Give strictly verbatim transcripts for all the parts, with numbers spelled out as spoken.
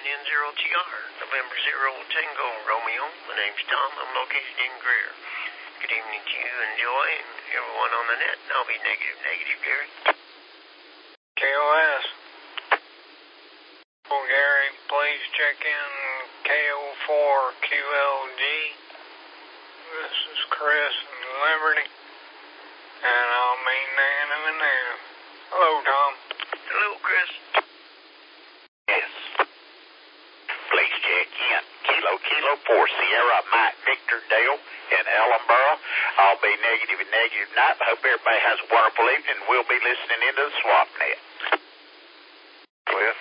and N zero T R, November zero Tango Romeo. My name's Tom. I'm located in Greer. Good evening to you and Joy and everyone on the net. I'll be negative, negative, Gary. K O S. Well, Gary, please check in K O four Q L G. This is Chris in Liberty. And I'll be negative and negative. Hello, Tom. Hello, Chris. Yes. Please check in. Kilo, Kilo four, Sierra, Mike, Victor, Dale, in Ellenboro. I'll be negative and negative tonight. I hope everybody has a wonderful evening. We'll be listening into the swap net. Well,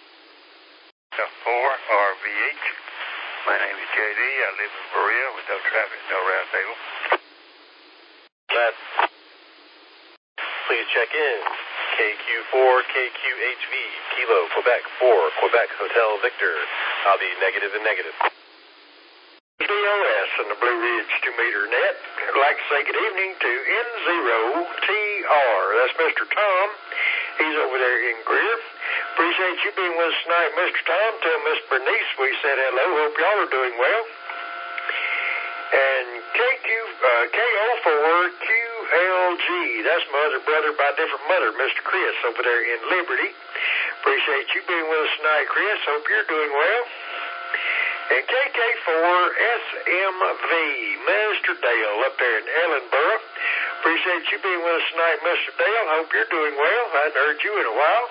four R V H. My name is J D. I live in Berea with no traffic, no round table. Matt, please check in. K Q four, K Q H V, Kilo, Quebec four, Quebec Hotel Victor. I'll be negative and negative. D O S and the Blue Ridge two meter net. I'd like to say good evening to N zero T R. That's Mister Tom. He's over there in Greer. Appreciate you being with us tonight, Mister Tom. Tell Miss Bernice we said hello. Hope y'all are doing well. And K Q, uh, K O four Q L G. That's my other brother by different mother, Mister Chris, over there in Liberty. Appreciate you being with us tonight, Chris. Hope you're doing well. And K K four S M V, Mister Dale, up there in Ellenboro. Appreciate you being with us tonight, Mister Dale. Hope you're doing well. I hadn't heard you in a while.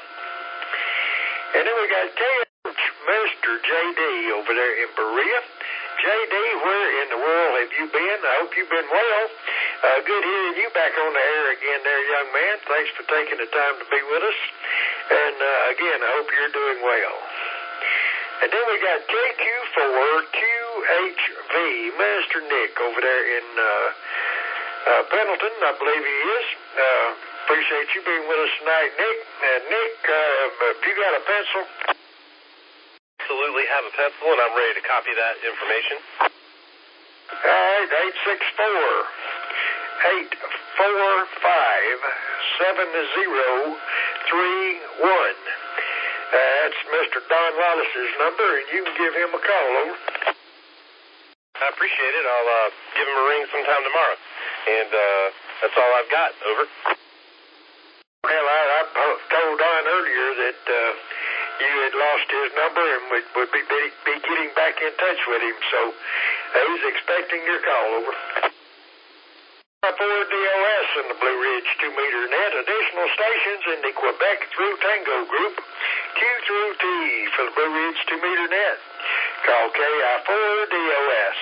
And then we got K H, Mister J D over there in Berea. J D, where in the world have you been? I hope you've been well. Uh, good hearing you back on the air again there, young man. Thanks for taking the time to be with us. And uh, again, I hope you're doing well. And then we got K Q four Q H V, Mister Nick over there in uh, uh, Pendleton, I believe he is. Uh, appreciate you being with us tonight, Nick. And Nick, uh, if you got a pencil? Absolutely have a pencil, and I'm ready to copy that information. All right, eight six four, eight four five, seven zero three one. Uh, that's Mister Don Wallace's number, and you can give him a call, over. I appreciate it. I'll uh, give him a ring sometime tomorrow. And uh, that's all I've got. Over. Well, I, I told Don earlier that uh, you had lost his number and would, would be, be getting back in touch with him, so uh, he's expecting your call, over. four D O S and the Blue Ridge two meter net. Additional stations in the Quebec through Tango group. Q through T for the Blue Ridge two meter net. Call K I four D O S.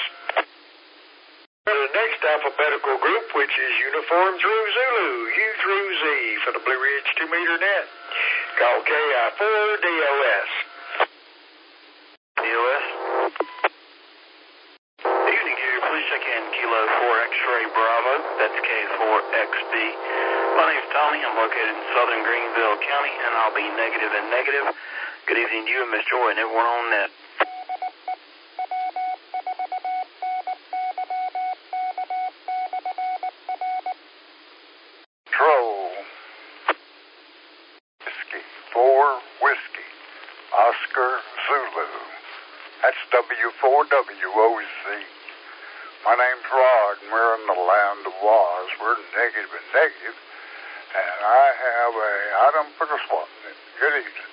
For the next alphabetical group, which is uniform through Zulu, U through Z for the Blue Ridge two meter net. Call K I four D O S. D O S. Evening, Gary. Please check in Kilo four X-ray Bravo. That's K four X B. My name's Tommy. I'm located in southern Greenville County, and I'll be negative and negative. Good evening to you and Miss Joy and everyone on net. Control. Whiskey four Whiskey. Oscar Zulu. That's W four W O Z. My name's Rod, and we're in the land of Oz. We're negative and negative, and I have a item for the swap. Good evening.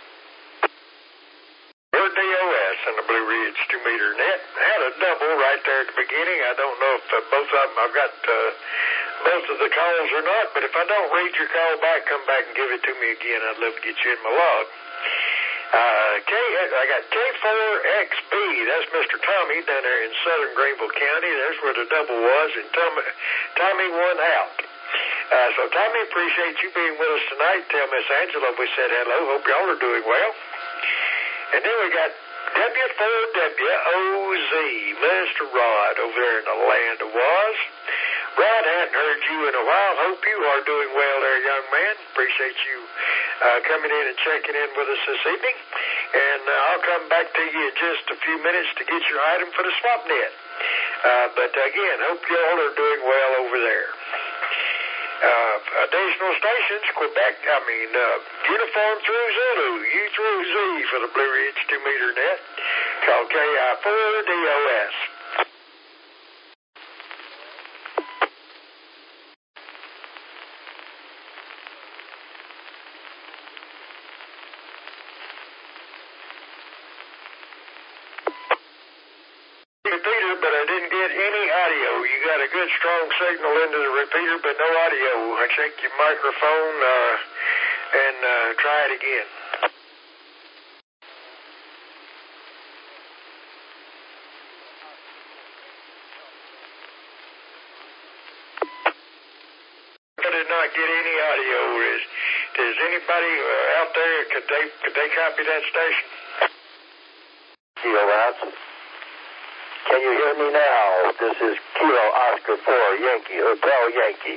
We're D O S and the Blue Ridge two meter net. Had a double right there at the beginning. I don't know if uh, both of them, I've got uh, both of the calls or not, but if I don't read your call back, come back and give it to me again. I'd love to get you in my log. Uh, K, I got K four X B. That's Mister Tommy down there in southern Greenville County. There's where the double was, and Tommy, Tommy won out. Uh, so, Tommy, appreciate you being with us tonight. Tell Miss Angela we said hello. Hope y'all are doing well. And then we got W four W O Z, Mister Rod, over there in the land of Oz. Rod, hadn't heard you in a while. Hope you are doing well there, young man. Appreciate you uh, coming in and checking in with us this evening. And uh, I'll come back to you in just a few minutes to get your item for the swap net. Uh, but again, hope y'all are doing well over there. Uh, additional stations, Quebec, I mean, uh, Q Uniform through Zulu, U through Z for the Blue Ridge two meter net. Call K I four D O S. Repeater, but I didn't get any audio. You got a good strong signal into the repeater, but no audio. I checked your microphone uh, and uh, try it again. I did not get any audio. Is does anybody uh, out there could they could they copy that station? Kilo Routes. Can you hear me now? This is Kilo Oscar four Yankee Hotel Yankee.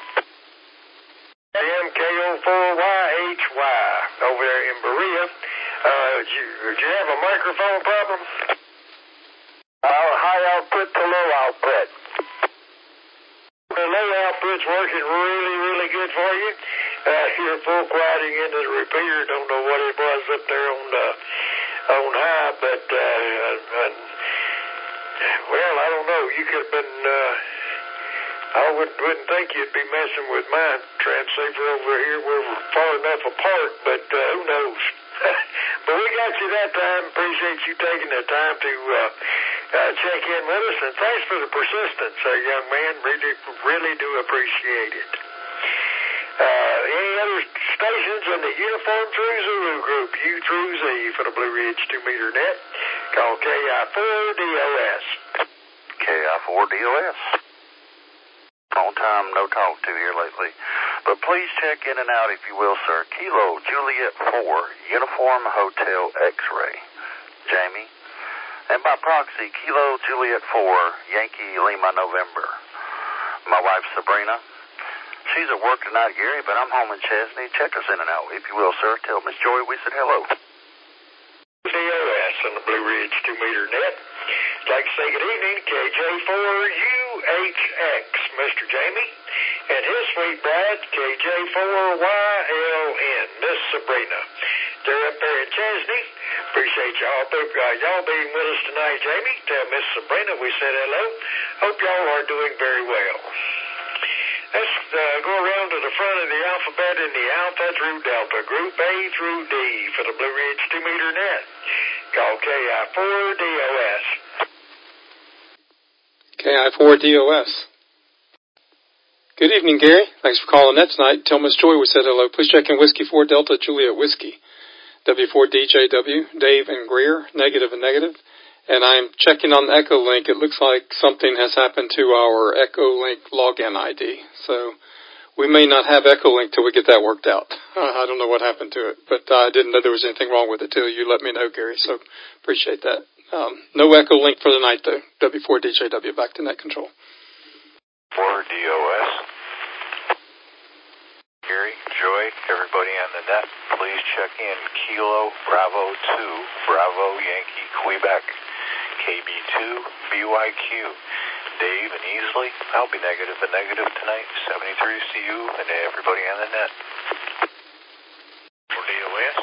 M K O four Y H Y over there in Berea. Uh, did you, did you have a microphone problem? Uh, high output to low output. The low output's working really, really good for you. Uh, you're full quieting into the repeater. Don't know what it was up there on the on high, but uh, uh, well, I don't know. You could have been. Uh, I wouldn't, wouldn't think you'd be messing with my transceiver over here. We're far enough apart, but uh, who knows? But we got you that time. Appreciate you taking the time to uh, uh, check in with us, and thanks for the persistence, uh, young man. Really, really do appreciate it. Uh, any other stations in the Uniform through Zulu group, U through Z for the Blue Ridge two meter net? Call K I four D O S. K I four D O S. Long time no talk to here lately. But please check in and out, if you will, sir. Kilo Juliet four, Uniform Hotel X-Ray. Jamie. And by proxy, Kilo Juliet four, Yankee Lima November. My wife, Sabrina. She's at work tonight, Gary, but I'm home in Chesney. Check us in and out, if you will, sir. Tell Miss Joy we said hello. D O S on the Blue Ridge two meter net. I'd like to say good evening, K J four U H X, Mister Jamie, and his sweet bride, K J four Y L N, Miss Sabrina. They're up there in Chesney. Appreciate y'all, uh, y'all being with us tonight, Jamie. Tell Miss Sabrina we said hello. Hope y'all are doing very well. Let's uh, go around to the front of the alphabet in the Alpha through Delta, Group A through D for the Blue Ridge two meter net. Call K I four D O S. K I four D O S. Good evening, Gary. Thanks for calling that tonight. Tell Miss Joy we said hello. Please check in Whiskey four Delta Juliet Whiskey. W four D J W, Dave and Greer, negative and negative. And I'm checking on the Echolink. It looks like something has happened to our Echolink login I D. So we may not have Echolink till we get that worked out. I don't know what happened to it, but I didn't know there was anything wrong with it till you let me know, Gary. So appreciate that. Um, no Echolink for the night, though. W four D J W, back to net control. four D O S. Gary, Joy, everybody on the net, please check in Kilo Bravo two, Bravo Yankee Quebec, K B two, B Y Q, Dave and Easley. I'll be negative and negative tonight, seventy-three C U, and everybody on the net. four D O S.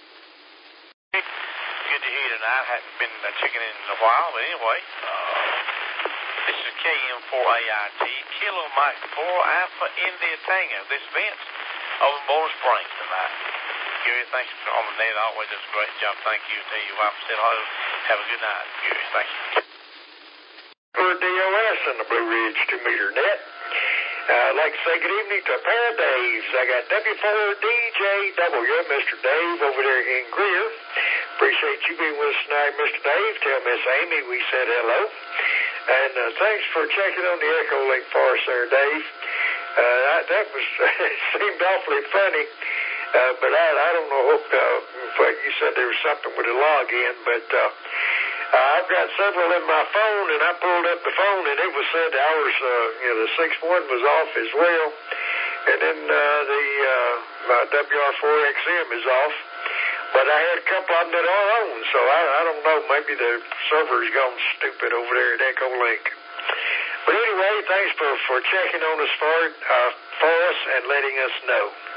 Good to hear tonight. I hadn't been uh, checking in in a while, but anyway, uh, this is K M four A I T, Kilo Mike four, Alpha India Tango. This Vince over in Bowling Springs tonight. Gary, thanks for on the net. Always does a great job. Thank you. Tell your wife said hello. Have a good night, Gary. Thank you. For D O S on the Blue Ridge two meter net. Uh, I'd like to say good evening to a pair of Daves. I got W four D J W, Mister Dave over there in Greer. Appreciate you being with us tonight, Mister Dave. Tell Miss Amy we said hello. And uh, thanks for checking on the Echolink for us there, Dave. Uh, that, that was seemed awfully funny. Uh, but I, I don't know if, uh, if you said there was something with a login, but uh, uh, I've got several in my phone, and I pulled up the phone, and it was said ours, uh, you know, the six one was off as well, and then uh, the uh, W R four X M is off. But I had a couple of them that are on, so I, I don't know. Maybe the server's gone stupid over there at Echolink. But anyway, thanks for, for checking on us for, uh, for us and letting us know.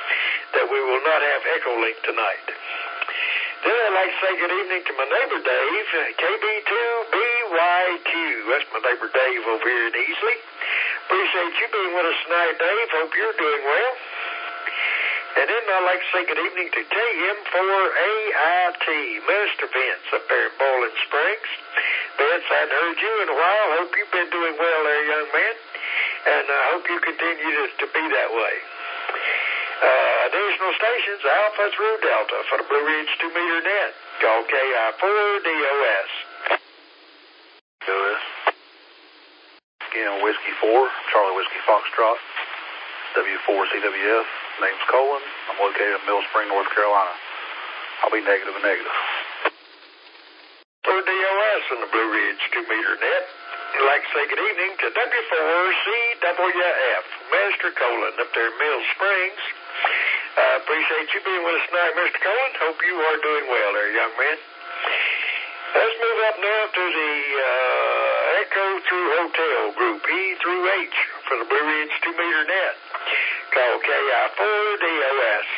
that we will not have Echo Link tonight. Then I'd like to say good evening to my neighbor Dave, K B two B Y Q. That's my neighbor Dave over here in Easley. Appreciate you being with us tonight, Dave. Hope you're doing well. And then I'd like to say good evening to K M four A I T, Minister Vince up there in Bowling Springs. Vince, I hadn't heard you in a while. Hope you've been doing well there, young man. And I hope you continue to, to be that way. Uh, additional stations, Alpha through Delta for the Blue Ridge two meter net. Call K I four D O S. D O S. Again, Whiskey four, Charlie Whiskey Foxtrot, W four C W F. Name's Colin. I'm located in Mill Spring, North Carolina. I'll be negative and negative. For D O S in the Blue Ridge two meter net. I'd like to say good evening to W four C W F, Mister Colin up there in Mill Springs. Uh, appreciate you being with us tonight, Mister Colin. Hope you are doing well there, young man. Let's move up now to the uh, Echo through Hotel Group, E through H for the Blue Ridge two meter net. Call K I four D O S.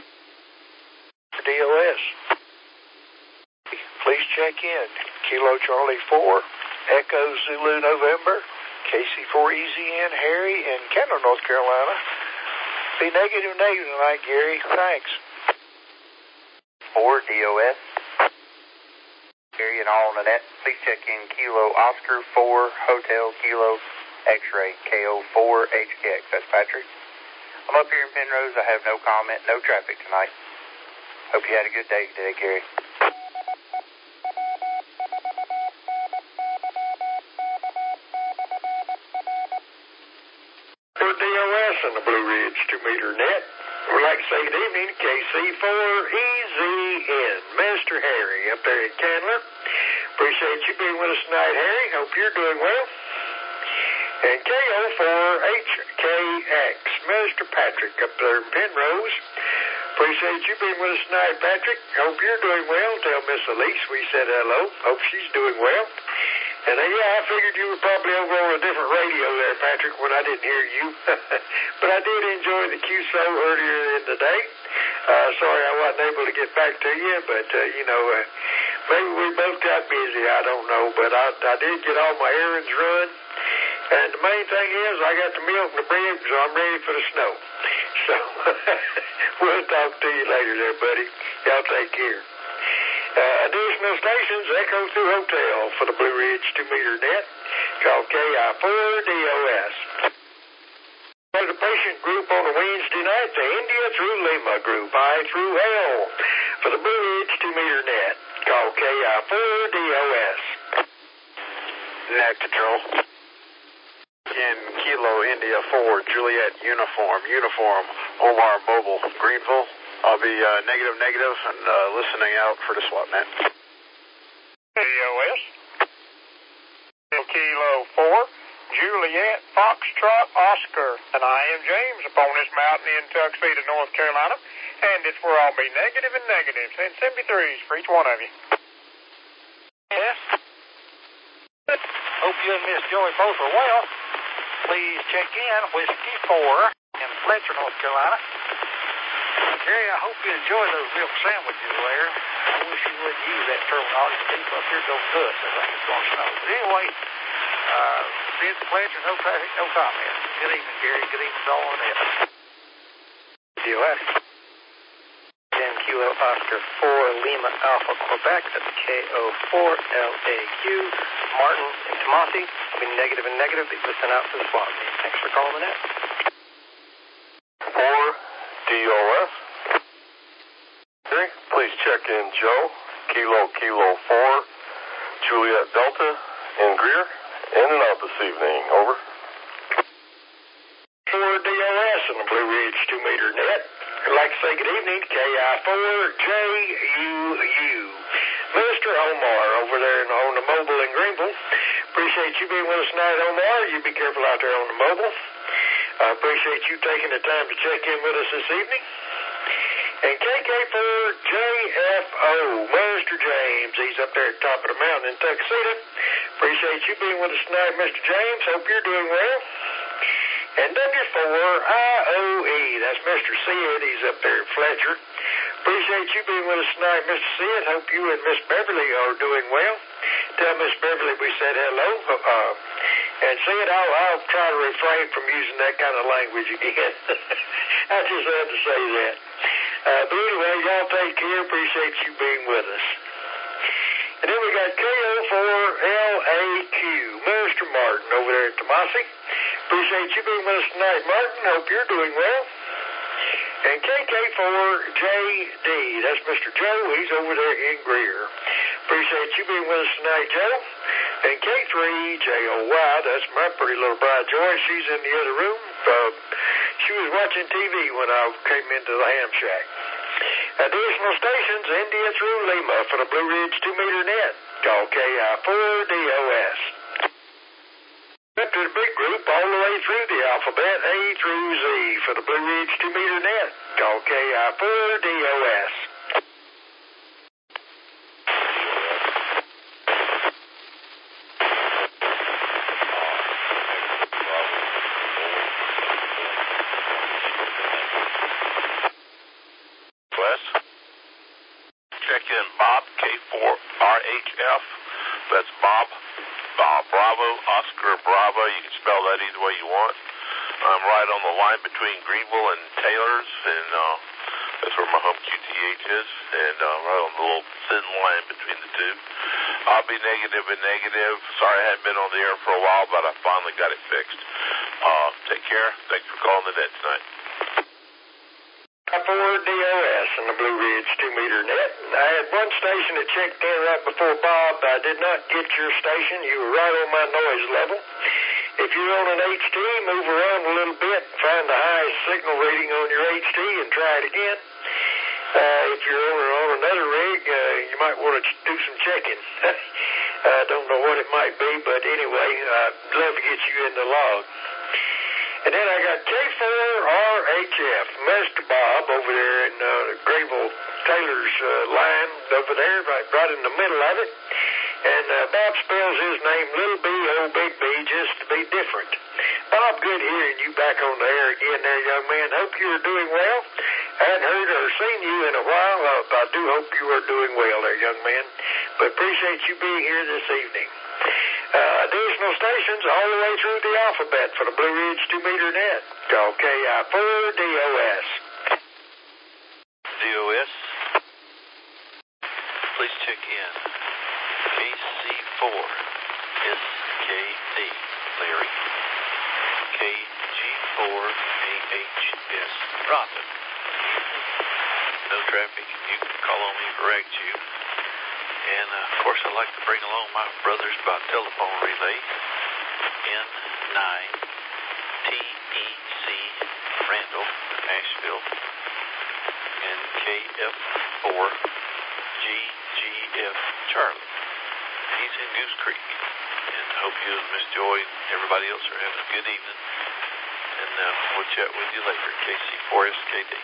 D O S. Please check in. Kilo Charlie four, Echo Zulu November, K C four E Z N Harry in Kendall, North Carolina. Be negative negative tonight, Gary. Thanks. four D O S. Gary and all on the net. Please check in Kilo Oscar four, Hotel Kilo X-Ray K O four H K X. That's Patrick. I'm up here in Penrose. I have no comment, no traffic tonight. Hope you had a good day today, Gary. For D O S on the Blue Ridge two meter net, we'd like to say good evening to K C four E Z N, Mister Harry up there in Candler. Appreciate you being with us tonight, Harry. Hope you're doing well. And K O four H K X, Mister Patrick up there in Penrose. Appreciate you being with us tonight, Patrick. Hope you're doing well. Tell Miss Elise we said hello. Hope she's doing well. And uh, yeah, I figured you were probably over on a different radio there, Patrick, when I didn't hear you. But I did enjoy the Q S O earlier in the day. Uh, sorry I wasn't able to get back to you, but, uh, you know, uh, maybe we both got busy. I don't know. But I, I did get all my errands run. And the main thing is I got the milk and the bread, so I'm ready for the snow. So we'll talk to you later there, buddy. Y'all take care. Uh, additional stations, Echo through Hotel for the Blue Ridge two meter net. Call K I four D O S. For the patient group on a Wednesday night, the India through Lima group, I through L for the Blue Ridge two meter net. Call K I four D O S. Net control. In Kilo India four, Juliet Uniform, Uniform, Omar Mobile, Greenville. I'll be uh, negative, negative, and uh, listening out for the swap net. D O S. Kilo four, Juliet Foxtrot Oscar, and I am James upon this mountain in Tuxedo, North Carolina, and it's where I'll be negative and negative, and seventy-threes for each one of you. Yes. Hope you and Miss Joy both are well. Please check in Whiskey four in Fletcher, North Carolina. Jerry, I hope you enjoy those milk sandwiches there. I wish you wouldn't use that terminology. People up here don't do it. I think it's going to snow. But anyway, uh, Sid Fletcher, no traffic, no comment. Good evening, Gary. Good evening to all on it. D O S. ten Kilo Oscar four, Lima Alpha Quebec. That's K O four L A Q. Martin and Tomasi. I'll be negative and negative. Be listening out for the swap meet. Thanks for calling the net. four D O S. Please check in Joe, Kilo Kilo four, Juliet Delta, in Greer, in and out this evening. Over. For D O S on the Blue Ridge two meter net, I'd like to say good evening to K I four J U U. Mister Omar over there on the mobile in Greenville. Appreciate you being with us tonight, Omar. You be careful out there on the mobile. I appreciate you taking the time to check in with us this evening. And K K four J F O, Mister James, he's up there at the top of the mountain in Tuxedo. Appreciate you being with us tonight, Mister James. Hope you're doing well. And W four I O E, that's Mister Sid. He's up there at Fletcher. Appreciate you being with us tonight, Mister Sid. Hope you and Miss Beverly are doing well. Tell Miss Beverly we said hello. Uh, and Sid, I'll, I'll try to refrain from using that kind of language again. I just had to say that. Uh, but anyway, y'all take care. Appreciate you being with us. And then we got K O four L A Q, Mister Martin over there at Tomasi. Appreciate you being with us tonight, Martin. Hope you're doing well. And K K four J D, that's Mister Joe. He's over there in Greer. Appreciate you being with us tonight, Joe. And K three J O Y, that's my pretty little bride, Joy. She's in the other room. Uh, she was watching T V when I came into the ham shack. Additional stations, India through Lima for the Blue Ridge two meter net. Call K I four D O S. Up to the big group all the way through the alphabet, A through Z for the Blue Ridge two meter net. Call K I four D O S. Check in Bob, K four R H F. That's Bob, Bob Bravo, Oscar Bravo. You can spell that either way you want. I'm right on the line between Greenville and Taylor's, and uh, that's where my home Q T H is, and uh, right on the little thin line between the two. I'll be negative and negative. Sorry I hadn't been on the air for a while, but I finally got it fixed. Uh, take care. Thanks for calling the net tonight. four D O S in the Blue Ridge two meter net. I had one station that checked in right before Bob. I did not get your station. You were right on my noise level. If you're on an H T, move around a little bit, find the highest signal rating on your H T and try it again. Uh, if you're on, on another rig, uh, you might want to do some checking. I don't know what it might be, but anyway, I'd love to get you in the log. And then I got K four R H F, Mister Bob over there in uh, Greenville Taylor's uh, line over there, right, right in the middle of it. And uh, Bob spells his name little b o big B just to be different. Bob, good hearing you back on the air again there, young man. Hope you are doing well. I hadn't heard or seen you in a while. Uh, I do hope you are doing well there, young man. But appreciate you being here this evening. Uh, additional stations all the way through the alphabet for the Blue Ridge two meter net. Call K I four D O S. D O S. Please check in. K C four S K D, Larry. K G four A H S, Rhonda. No traffic. You can call on me for Rag Tube. And, uh, of course, I'd like to bring along my brothers by telephone relay. N nine T E C Randall, Asheville. And K F four G G F Charlie. He's in Goose Creek. And I hope you and Miss Joy and everybody else are having a good evening. And uh, we'll chat with you later. K C four S K D.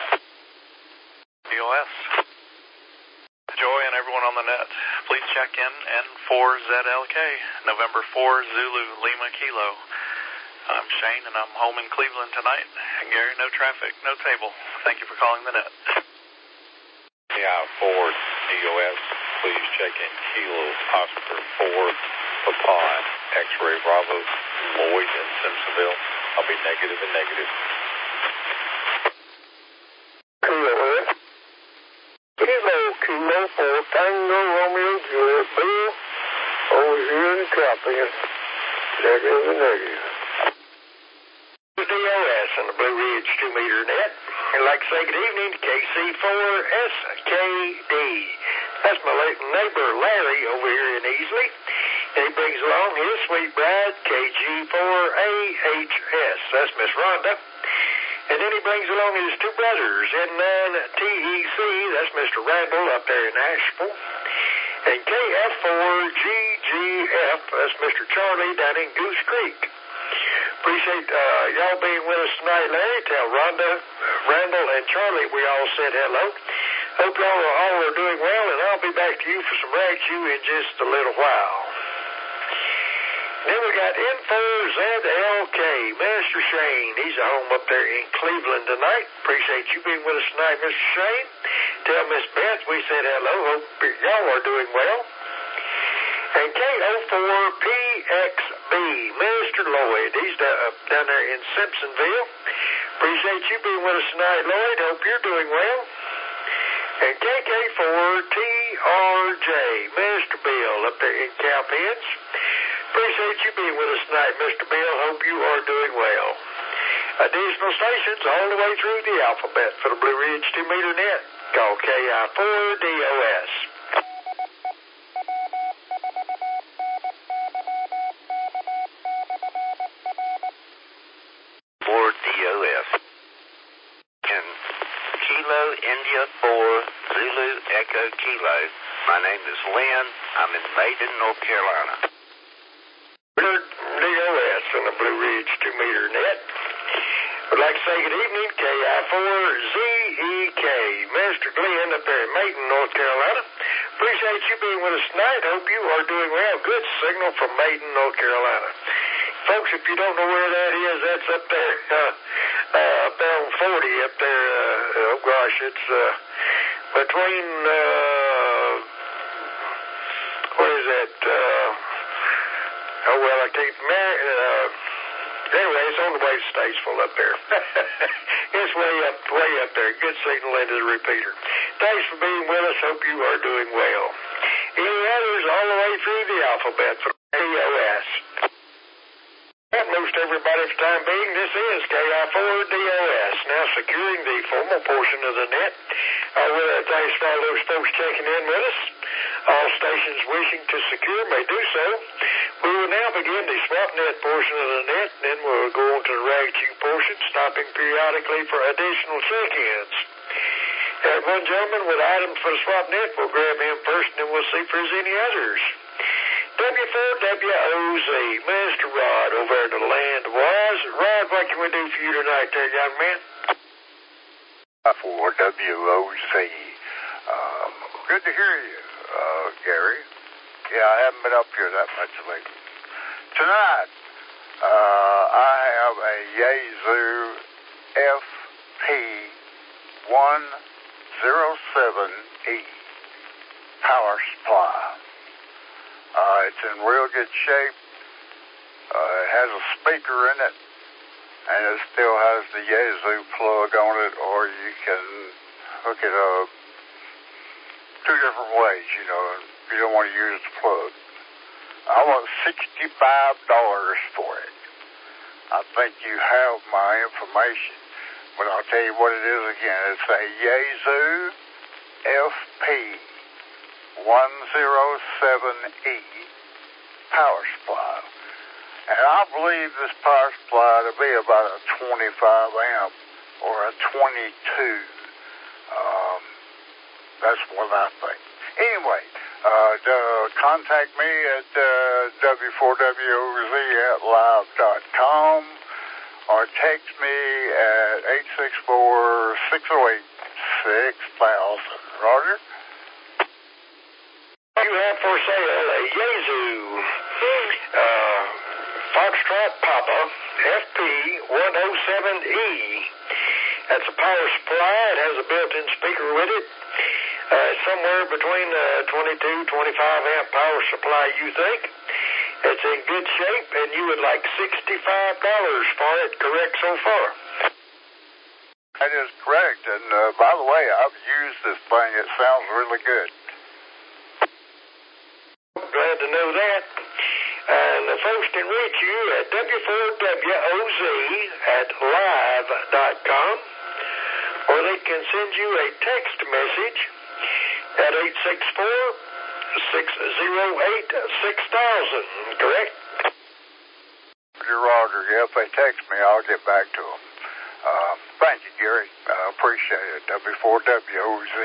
D O S. Joy and everyone on the net, please check in N four Z L K, November four Zulu Lima Kilo. I'm Shane and I'm home in Cleveland tonight. And Gary, no traffic, no table. Thank you for calling the net. K I four D O S, please check in Kilo Oscar four Papa X-Ray Bravo Lloyd in Simpsonville. I'll be negative and negative. Kilo Kilo Kilo for Tango Romeo Juliet Bill over here in the Tropic. Negative and negative. D O S on the Blue Ridge two meter net. I'd like to say good evening to K C four S K D. That's my neighbor Larry over here in Easley. And he brings along his sweet bride, K G four A H S. That's Miss Rhonda. And then he brings along his two brothers, N nine T E C, that's Mister Randall up there in Asheville. And K F four G G F, that's Mister Charlie down in Goose Creek. Appreciate uh, y'all being with us tonight, Larry. Tell Rhonda, Randall, and Charlie we all said hello. Hope y'all are, all are doing well, and I'll be back to you for some Rag Chew in just a little while. Then we got N four Z L K, Mister Shane. He's at home up there in Cleveland tonight. Appreciate you being with us tonight, Mister Shane. Tell Miss Beth we said hello. Hope y'all are doing well. And K O four P X B, Mister Lloyd. He's down there in Simpsonville. Appreciate you being with us tonight, Lloyd. Hope you're doing well. And K K four T R J, Mister Bill up there in Cowpens. Appreciate you being with us tonight, Mister Bill. Hope you are doing well. Additional stations all the way through the alphabet for the Blue Ridge two meter net. Call K I four D O S. four D O S. In Kilo India four Zulu Echo Kilo. My name is Lynn. I'm in Maiden, North Carolina. D O S on the Blue Ridge two meter net. Would like to say good evening, K I four Z E K, Mister Glenn up there in Maiden, North Carolina. Appreciate you being with us tonight. Hope you are doing well. Good signal from Maiden, North Carolina. Folks, if you don't know where that is, that's up there, uh, uh, up there on forty, up there, uh, oh gosh, it's uh, between, uh, what is that, uh, oh well, I can't, uh, anyway, it's on the way to Statesville up there. It's way up, way up there. Good signal into the repeater. Thanks for being with us. Hope you are doing well. Any others all the way through the alphabet from A O S? Most everybody for the time being, this is K I four D O S, now securing the formal portion of the net. Uh, well, thanks for all those folks checking in with us. All stations wishing to secure may do so. We will now begin the swap net portion of the net, and then we'll go on to the rag queue portion, stopping periodically for additional check-ins. And one gentleman with items for the swap net, we'll grab him first, and then we'll see if there's any others. W four W O Z, Mister Rod over at the Land Was. Rod, what can we do for you tonight there, young man? four W O Z. Um, good to hear you, uh, Gary. Yeah, I haven't been up here that much lately. Tonight, uh, I have a Yaesu F P one oh seven E power supply. Uh, it's in real good shape. Uh, it has a speaker in it, and it still has the Yaesu plug on it, or you can hook it up two different ways, you know, if you don't want to use the plug. I want sixty-five dollars for it. I think you have my information, but I'll tell you what it is again. It's a Yaesu F P one oh seven E power supply. And I believe this power supply to be about a twenty-five amp or a twenty-two. Um, that's what I think. Anyway, uh, uh, contact me at uh, W four W O Z at live dot com or text me at eight six four, six oh eight, six thousand. Roger? You have for sale a Yaesu uh, Foxtrot Papa F P one oh seven E. That's a power supply. It has a built-in speaker with it. Uh, somewhere between uh, twenty-two, twenty-five amp power supply, you think. It's in good shape, and you would like sixty-five dollars for it, correct so far? That is correct. And uh, by the way, I've used this thing. It sounds really good. Glad to know that. And the folks can reach you at W four W O Z at live dot com, or they can send you a text message at eight six four, six oh eight, six thousand, correct? Roger, yeah, if they text me, I'll get back to them. Uh, thank you, Gary. I uh, appreciate it. W four W O Z.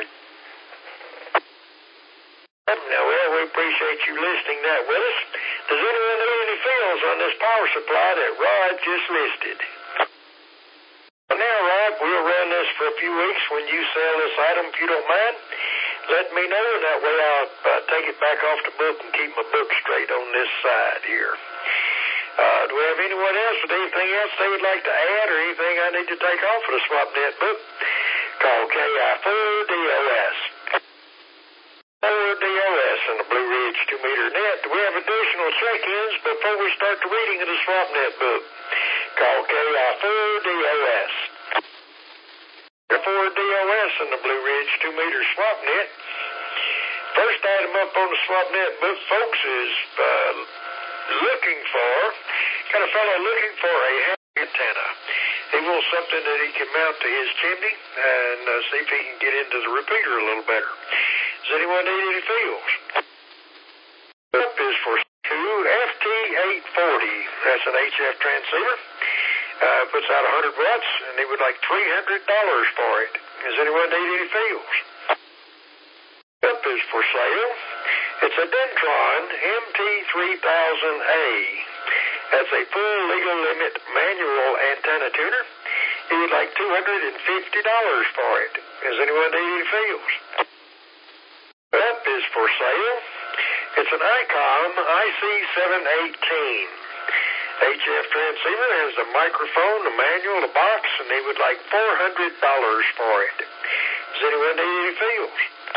Now, well, we appreciate you listening that with us. Does anyone know any fills on this power supply that Rod just listed? Well, now, Rod, we'll run this for a few weeks when you sell this item, if you don't mind. Let me know, and that way I'll uh, take it back off the book and keep my book straight on this side here. Uh, do we have anyone else with anything else they would like to add or anything I need to take off of the SwapNet book? Call K I four D O S. four D O S in the Blue Ridge two meter net. Do we have additional check-ins before we start the reading of the SwapNet book? Call K I four D O S. four D O S in the Blue Ridge two meter SwapNet. First item up on the SwapNet book, folks, is uh, looking for, got a fellow looking for a antenna. He wants something that he can mount to his chimney and uh, see if he can get into the repeater a little better. Does anyone need any fields? Up is for two F T eight forty. That's an H F transceiver. Uh, puts out one hundred watts, and he would like three hundred dollars for it. Does anyone need any fields? Up is for sale. It's a Dentron M T three thousand A. That's a full legal limit manual antenna tuner. He would like two hundred fifty dollars for it. Does anyone need any fields? Up is for sale. It's an ICOM I C seven eighteen. H F transceiver, has the microphone, the manual, the box, and they would like four hundred dollars for it. Does anyone need any fields?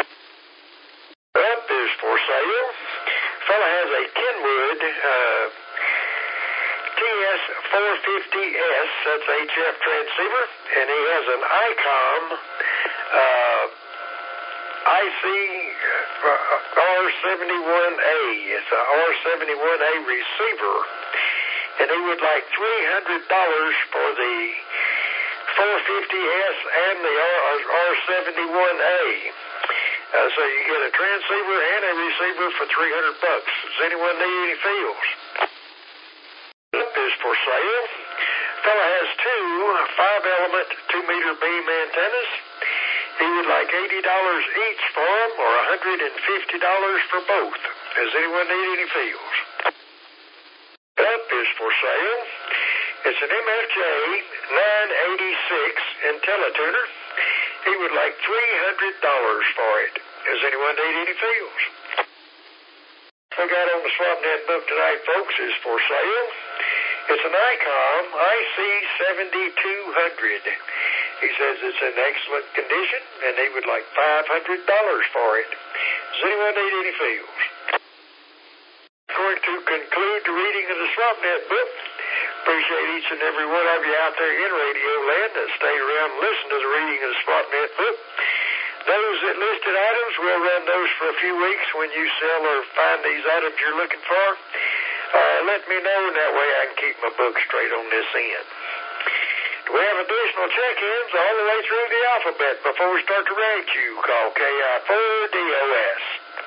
Up is for sale. Fella has a Kenwood uh, T S four fifty S, that's H F transceiver, and he has an ICOM uh, I C R seventy-one A. It's a R seventy-one A receiver. And he would like three hundred dollars for the four fifty S and the R seventy-one A. Uh, so you get a transceiver and a receiver for three hundred bucks. Does anyone need any fields? Up is for sale. Fella has two five element two meter beam antennas. He would like eighty dollars each for them, or one hundred fifty dollars for both. Does anyone need any fields? Up is for sale. It's an M F J nine eighty-six IntelliTuner. He would like three hundred dollars for it. Does anyone need any fields? We got on the SwapNet book tonight, folks, is for sale. It's an ICOM I C seventy-two hundred. He says it's in excellent condition, and he would like five hundred dollars for it. Does anyone need any fields? Going to conclude the reading of the SwapNet book. Appreciate each and every one of you out there in radio land that stayed around and listened to the reading of the SwapNet book. Those that listed items, we'll run those for a few weeks when you sell or find these items you're looking for. Uh, let me know, and that way I can keep my book straight on this end. Do we have additional check-ins all the way through the alphabet before we start to rank you? Call K I four D O S.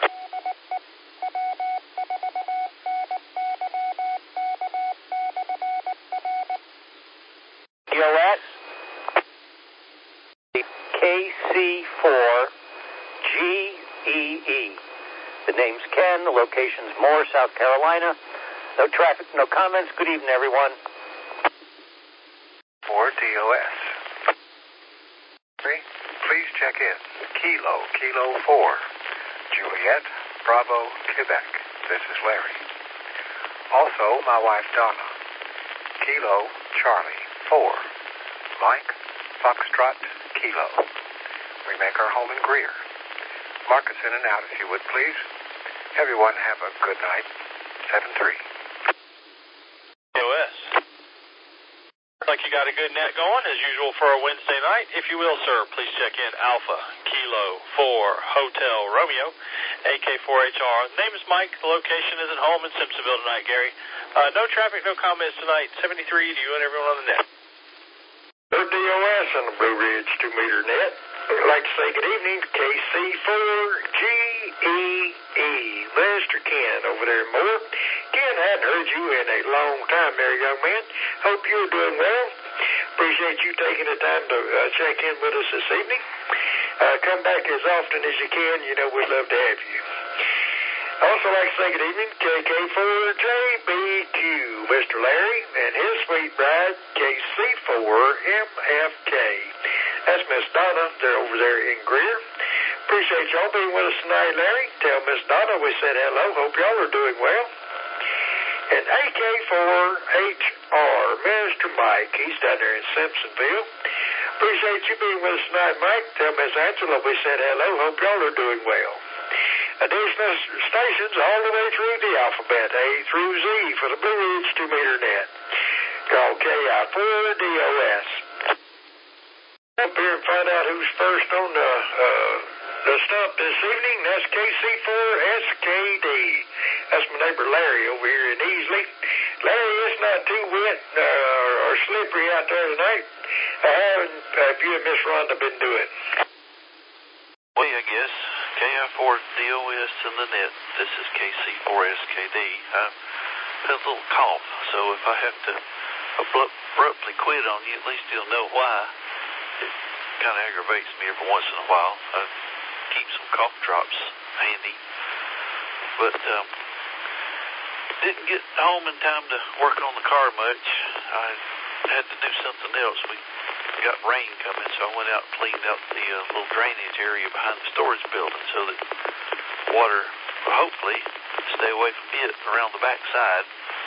D O S, K C four G E E. The name's Ken, the location's Moore, South Carolina. No traffic, no comments. Good evening, everyone. four D O S. Please check in. Kilo, Kilo four. Juliet, Bravo, Quebec. This is Larry. Also, my wife Donna. Kilo, Charlie, four. Mike, Foxtrot, Kilo. We make our home in Greer. Mark us in and out if you would, please. Everyone have a good night. seven three. D O S. Like you got a good net going, as usual, for a Wednesday night. If you will, sir, please check in Alpha, Kilo, four, Hotel, Romeo, A K four H R. The name is Mike. The location is at home in Simpsonville tonight, Gary. Uh, no traffic, no comments tonight. seventy-three to you and everyone on the net. D O S on the Blue Ridge two meter net. I'd like to say good evening to K C four G E E. Mister Ken over there in Moore. Ken, hadn't heard you in a long time there, young man. Hope you're doing well. Appreciate you taking the time to uh, check in with us this evening. Uh, come back as often as you can. You know we'd love to have you. Also like to say good evening to K K four J B Q, Mister Larry, and his sweet bride, K C four M F K. That's Miss Donna. They're over there in Greer. Appreciate y'all being with us tonight, Larry. Tell Miss Donna we said hello. Hope y'all are doing well. And A K four H R, Mister Mike, he's down there in Simpsonville. Appreciate you being with us tonight, Mike. Tell Miss Angela we said hello. Hope y'all are doing well. Additional stations all the way through the alphabet, A through Z for the Blue Ridge two meter net. Call K I four D O S. Up here and find out who's first on the, uh, the stump this evening. That's K C four S K D. That's my neighbor Larry over here in Easley. Larry, it's not too wet uh, or slippery out there tonight. How have uh, you and Miss Rhonda been doing? Well, I guess. K I four D O S in the net. This is K C four S K D. I have a little cough, so if I have to abruptly quit on you, at least you'll know why. It kind of aggravates me every once in a while. I keep some cough drops handy. But um, didn't get home in time to work on the car much. I had to do something else. We got rain coming, so I went out and cleaned out the uh, little drainage area behind the storage building so that water will hopefully stay away from it around the back side.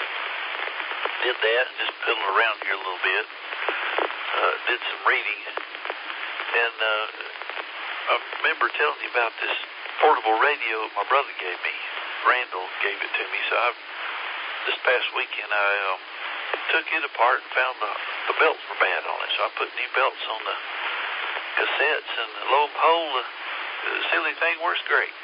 Did that and just piddled around here a little bit. Uh, did some reading. And uh, I remember telling you about this portable radio my brother gave me. Randall gave it to me, so I, this past weekend I um, took it apart and found the, the belts were bad on it, so I put new belts on the cassettes, and lo and behold, the, the silly thing works great.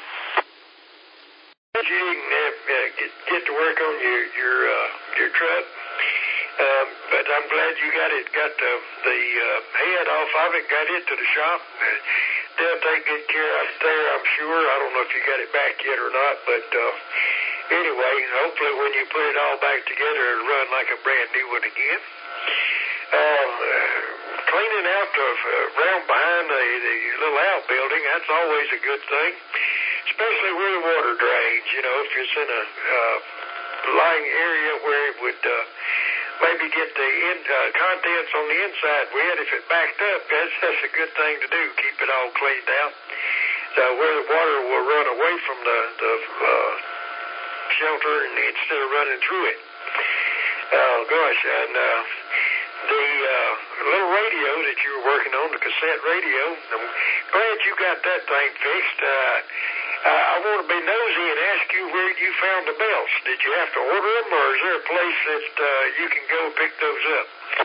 You didn't uh, get, get to work on your your uh, your truck, um, but I'm glad you got it, got the, the uh, head off of it, got it to the shop. They'll take good care of it there, I'm sure. I don't know if you got it back yet or not, but uh, anyway, hopefully when you put it all back together, it'll run like a brand new one again. Uh, cleaning out the uh, round behind the, the little outbuilding, that's always a good thing, especially where the water drains. You know, if it's in a uh, lying area where it would uh, maybe get the in, uh, contents on the inside wet, if it backed up, that's, that's a good thing to do, keep it all cleaned out. So where the water will run away from the, the uh, shelter and instead of running through it. Oh, gosh, and uh, the uh, little radio that you were working on, the cassette radio, I'm glad you got that thing fixed. Uh, I want to be nosy and ask you where you found the belts. Did you have to order them, or is there a place that uh, you can go pick those up?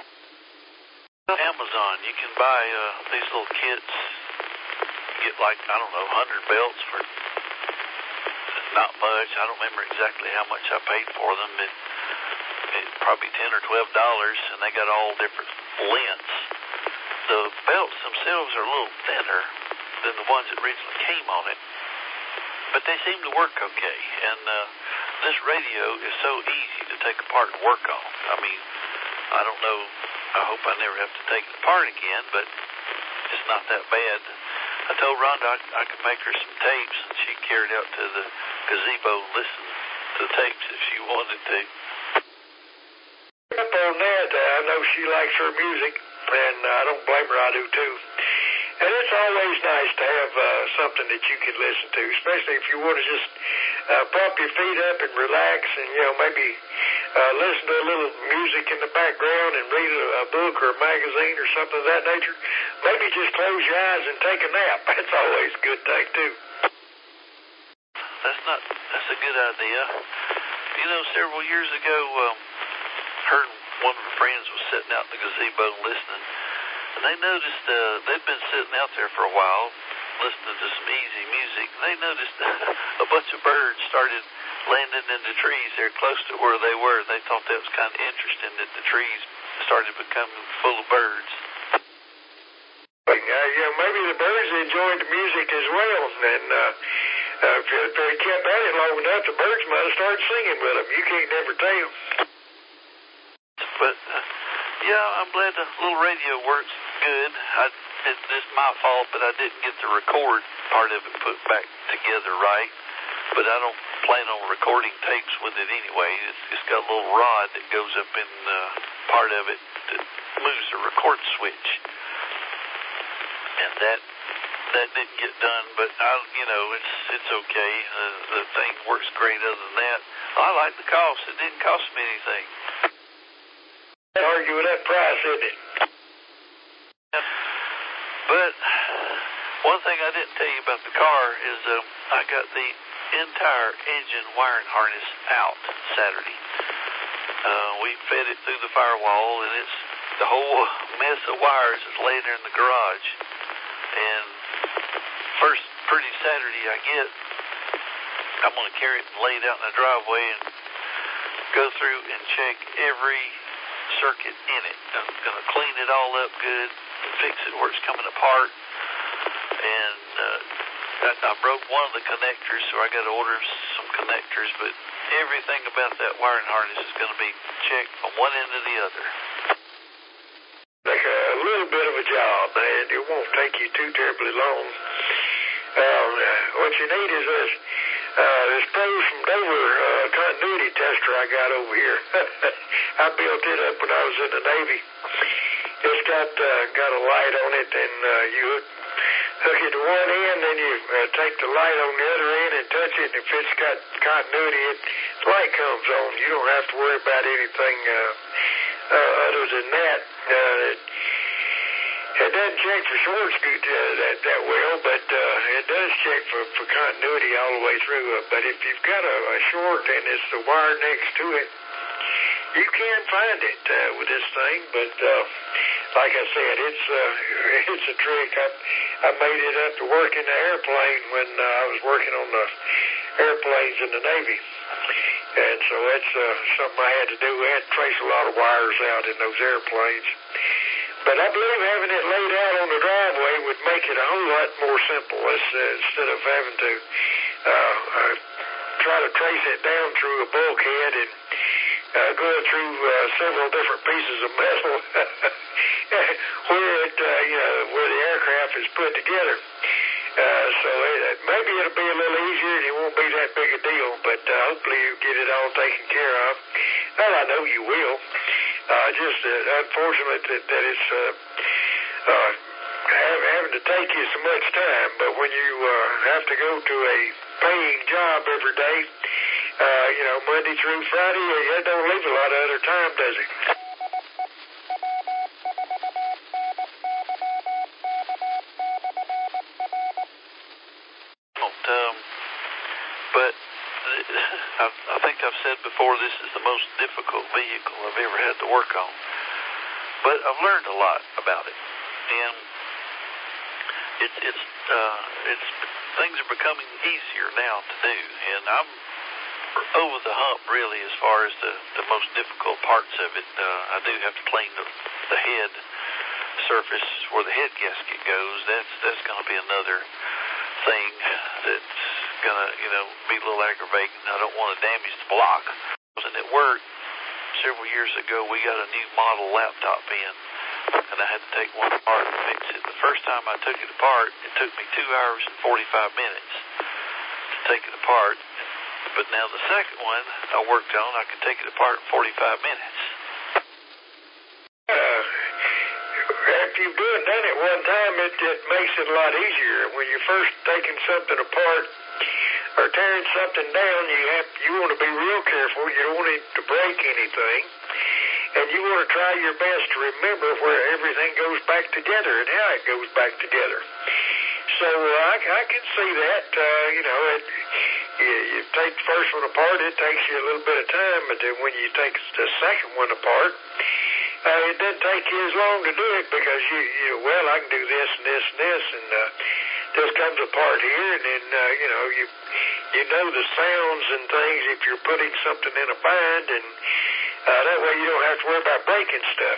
Amazon. You can buy uh, these little kits. You get like, I don't know, one hundred belts for not much. I don't remember exactly how much I paid for them, but it, probably ten or twelve dollars, and they got all different lengths. The belts themselves are a little thinner than the ones that originally came on it, but they seem to work okay. And uh, this radio is so easy to take apart and work on. I mean, I don't know. I hope I never have to take it apart again, but it's not that bad. I told Rhonda I, I could make her some tapes, and she carried out to the gazebo and listened to the tapes if she wanted to. Up on that, uh, I know she likes her music, and uh, I don't blame her. I do too. And it's always nice to have uh, something that you can listen to, especially if you want to just uh, prop your feet up and relax, and you know maybe uh, listen to a little music in the background and read a, a book or a magazine or something of that nature. Maybe just close your eyes and take a nap. That's always a good thing too. That's not. That's a good idea. You know, several years ago, um, her and one of her friends was sitting out in the gazebo listening. And they noticed uh, they'd been sitting out there for a while, listening to some easy music. And they noticed a bunch of birds started landing in the trees there close to where they were. They thought that was kind of interesting that the trees started becoming full of birds. Uh, yeah, maybe the birds enjoyed the music as well. And uh, uh, if, if they kept at it long enough, the birds might have started singing with them. You can't never tell. But, uh, yeah, I'm glad the little radio works good. I, it, it's my fault, but I didn't get the record part of it put back together right. But I don't plan on recording tapes with it anyway. It's, it's got a little rod that goes up in uh, part of it that moves the record switch. And that that didn't get done, but I, you know, it's it's okay. Uh, the thing works great. Other than that, I like the cost. It didn't cost me anything. Argue with that price, isn't it? But one thing I didn't tell you about the car is um, I got the entire engine wiring harness out Saturday. Uh, we fed it through the firewall, and it's the whole mess of wires is laying there in the garage. And first pretty Saturday I get, I'm going to carry it and lay it out in the driveway and go through and check every circuit in it. I'm going to clean it all up good, fix it where it's coming apart. And uh, I, I broke one of the connectors, so I got to order some connectors, but everything about that wiring harness is going to be checked from one end to the other. Like a little bit of a job, and it won't take you too terribly long. Um, what you need is this, uh, this Pros from Dover uh, continuity tester I got over here. I built it up when I was in the Navy. It's got uh, got a light on it, and uh, you hook, hook it to one end, then you uh, take the light on the other end and touch it, and if it's got continuity, it, the light comes on. You don't have to worry about anything uh, uh, other than that. Uh, it, it doesn't check for short scoot uh, that, that well, but uh, it does check for, for continuity all the way through. Uh, but if you've got a, a short and it's the wire next to it, you can find it uh, with this thing. But uh, like I said, it's uh, it's a trick. I, I made it up to work in the airplane when uh, I was working on the airplanes in the Navy. And so that's uh, something I had to do. I had to trace a lot of wires out in those airplanes. But I believe having it laid out on the driveway would make it a whole lot more simple. It's, uh, instead of having to uh, uh, try to trace it down through a bulkhead and uh, go through uh, several different pieces of metal where it, uh, you know, where the aircraft is put together. Uh, so it, maybe it'll be a little easier and it won't be that big a deal, but uh, hopefully you get it all taken care of. Well, I know you will. Uh, just uh, unfortunate that, that it's uh, uh, have, having to take you so much time, but when you uh, have to go to a paying job every day, uh, you know, Monday through Friday, it don't leave a lot of other time, does it? Um, but I, I think I've said before, this is the most difficult vehicle I've ever had to work on. But I've learned a lot about it, and it's it's uh, it's things are becoming easier now to do, and I'm over the hump really as far as the the most difficult parts of it. Uh, I do have to clean the the head surface where the head gasket goes. That's that's going to be another thing that's gonna, you know, be a little aggravating. I don't want to damage the block. And at work, several years ago, we got a new model laptop in, and I had to take one apart and fix it. The first time I took it apart, it took me two hours and forty-five minutes to take it apart. But now the second one I worked on, I could take it apart in forty-five minutes. Uh, if you've done, done it one time, it, it makes it a lot easier. When you're first taking something apart or tearing something down, you have you want to be real careful. You don't want it to break anything, and you want to try your best to remember where everything goes back together and how it goes back together. So uh, I, I can see that. Uh, you know, it, you, you take the first one apart, it takes you a little bit of time, but then when you take the second one apart, Uh, it doesn't take you as long to do it because you, you know, well, I can do this and this and this, and uh, this comes apart here, and then, uh, you know, you you know the sounds and things if you're putting something in a bind, and uh, that way you don't have to worry about breaking stuff.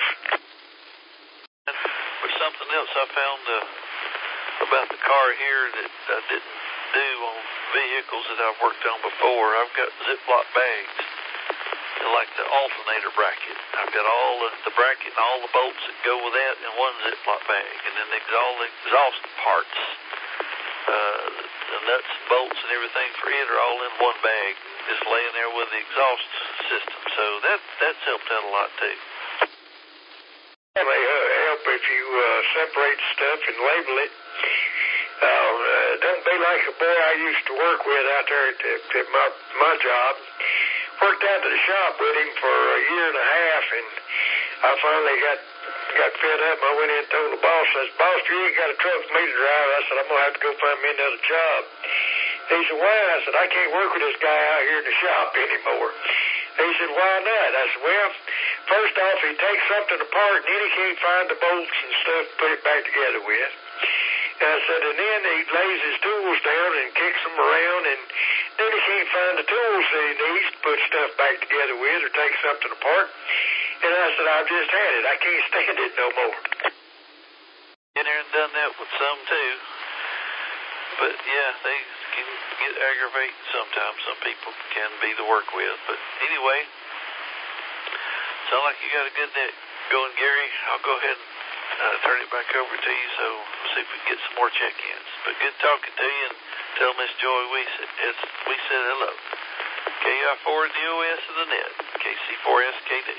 But something else I found uh, about the car here that I didn't do on vehicles that I've worked on before, I've got Ziploc bags. Like the alternator bracket. I've got all the, the bracket and all the bolts that go with that in one Ziploc bag. And then the, all the exhaust parts, uh, the nuts and bolts and everything for it are all in one bag, just laying there with the exhaust system. So that that's helped out a lot too. It may uh, help if you uh, separate stuff and label it. Uh, uh, don't be like a boy I used to work with out there at, at my, my job. worked out to the shop with him for a year and a half, and I finally got got fed up. I went in and told the boss, I said, boss, you ain't got a truck for me to drive. I said, I'm going to have to go find me another job. He said, why? I said, I can't work with this guy out here in the shop anymore. He said, why not? I said, well, first off, he takes something apart, and then he can't find the bolts and stuff to put it back together with. And I said, and then he lays his tools down and kicks them around, and then he can't find the tools that he needs to put stuff back together with or take something apart. And I said, I've just had it. I can't stand it no more. Been there and done that with some, too. But, yeah, they can get aggravating sometimes. Some people can be to work with. But, anyway, sound like you got a good net going, Gary. I'll go ahead and uh, turn it back over to you, so we'll see if we can get some more check-ins. But good talking to you, and tell Miss Joy we said, we said hello. K I four D O S of the net, K C four S K D.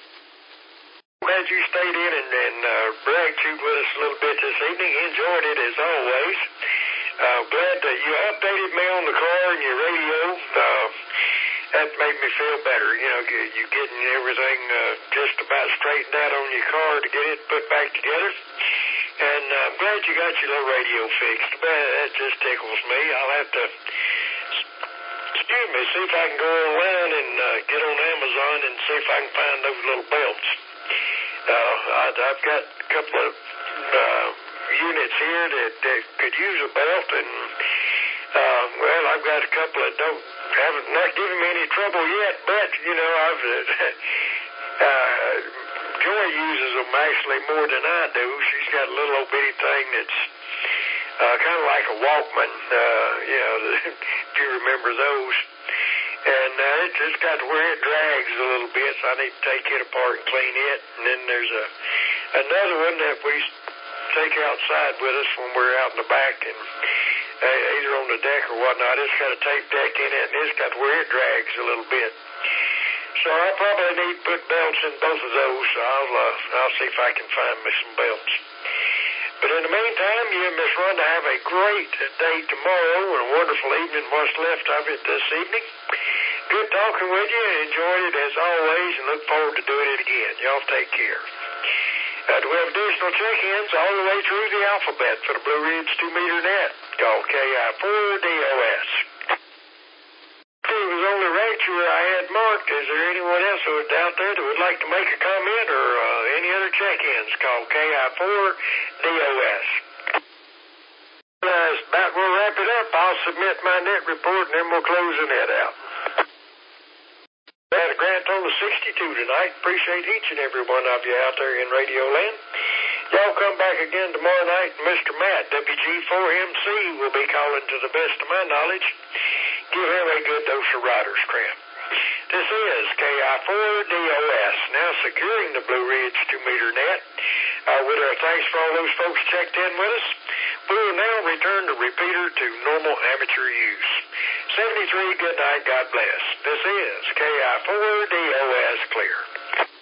Glad you stayed in and, and uh, bragged you with us a little bit this evening. Enjoyed it as always. Uh, glad that you updated me on the car and your radio. Uh, that made me feel better. You know, you, you getting everything uh, just about straightened out on your car to get it put back together. And uh, I'm glad you got your little radio fixed. Man, that just tickles me. I'll have to, excuse me, see if I can go online and uh, get on Amazon and see if I can find those little belts. Uh, I, I've got a couple of uh, units here that, that could use a belt, and uh, well, I've got a couple that don't haven't not given me any trouble yet. But you know, I've uh, Joy uses them actually more than I do. She's got a little old bitty thing that's uh, kind of like a Walkman. Uh, you know, if you remember those. And uh, it's just got to where it drags a little bit, so I need to take it apart and clean it. And then there's a another one that we take outside with us when we're out in the back, and uh, either on the deck or whatnot. It's got a tape deck in it, and it's got to where it drags a little bit. So I probably need to put belts in both of those. So I'll uh, I'll see if I can find me some belts. But in the meantime, you and Miss Rhonda have a great day tomorrow and a wonderful evening, what's left of it this evening. Good talking with you, and enjoyed it as always, and look forward to doing it again. Y'all take care. Uh, do we have additional check-ins all the way through the alphabet for the Blue Ridge two meter net? Call K I four D O S. It was only Rachel I had marked. Is there anyone else who is out there that would like to make a comment or uh, any other check-ins? Call K I four D O S. Uh, about we'll wrap it up. I'll submit my net report, and then we'll close the net out. We had a grand total of sixty-two tonight. Appreciate each and every one of you out there in Radio Land. Y'all come back again tomorrow night, and Mister Matt, W G four M C, will be calling to the best of my knowledge. Give him a good dose of rider's cramp. This is K I four D O S, now securing the Blue Ridge two meter net. Uh, with our thanks for all those folks checked in with us, we will now return the repeater to normal amateur use. seventy-three, good night, God bless. This is K I four D O S Clear.